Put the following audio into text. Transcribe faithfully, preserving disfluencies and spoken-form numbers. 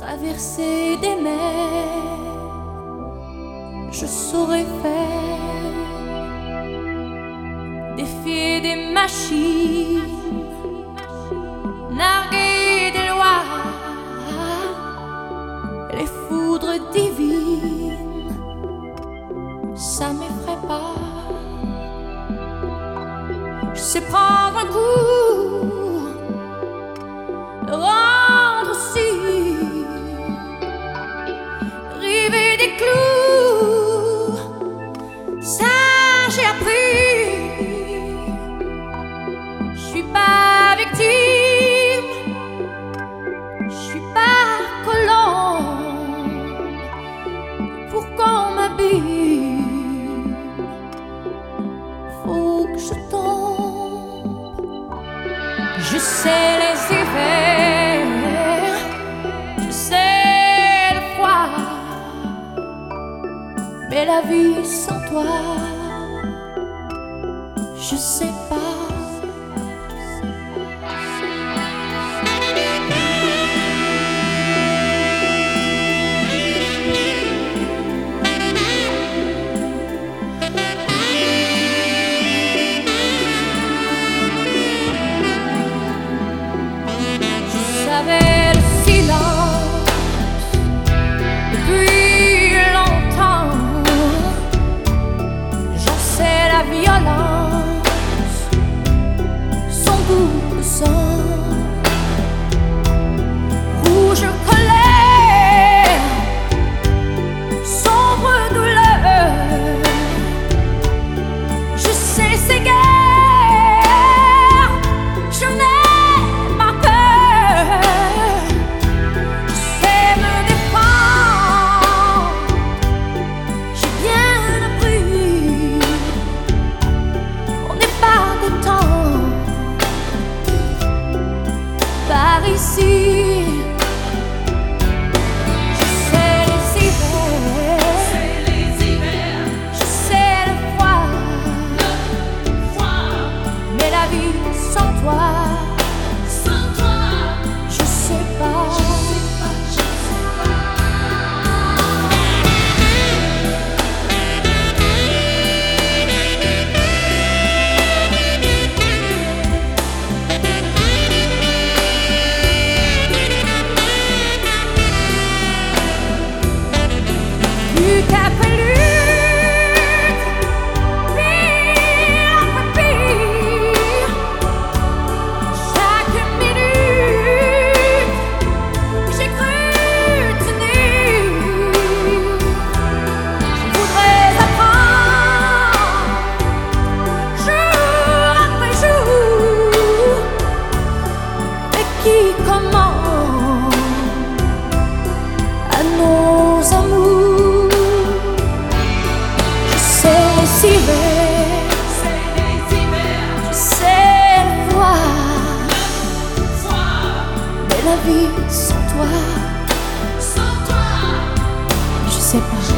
traverser des mers, je saurais faire, défier des machines, narguer des lois, les foudres divines, ça m'effraie pas. Je sais prendre un coup, le rendre aussi, river des clous, ça j'ai appris. Je suis pas victime, je suis pas colombe, pour qu'on m'habille, faut que je tombe. Je sais les hivers, je sais le froid, mais la vie sans toi, je sais pas. J'avais le silence depuis longtemps, j'en sais la violence, son goût de sang, rouge colère, sombre douleur, je sais ces guerres, je n'ai ici. Je sais les hivers, je sais le froid, mais la vie sans toi, je sais pas. Lutte après lutte, pire après pire, chaque minute j'ai cru tenir. Je voudrais apprendre jour après jour, mais qui commande à nos amours. C'est je sais le froid, mais la vie sans toi, je sais pas.